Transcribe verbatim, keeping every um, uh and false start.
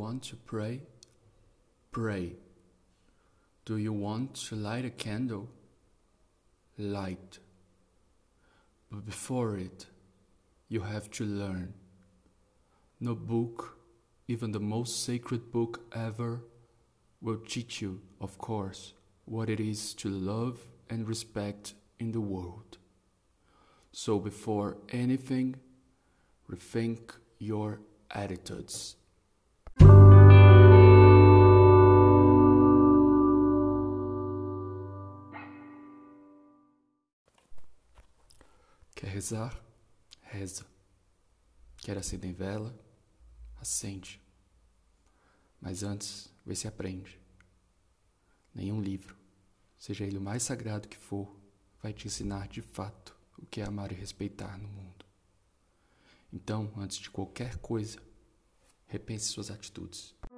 want to pray? Pray. Do you want to light a candle? Light. But before it, you have to learn. No book, even the most sacred book ever, will teach you, of course, what it is to love and respect in the world. So before anything, rethink your attitudes. Quer rezar? Reza. Quer acender vela? Acende. Mas antes, vê se aprende. Nenhum livro, seja ele o mais sagrado que for, vai te ensinar de fato o que é amar e respeitar no mundo. Então, antes de qualquer coisa, repense suas atitudes.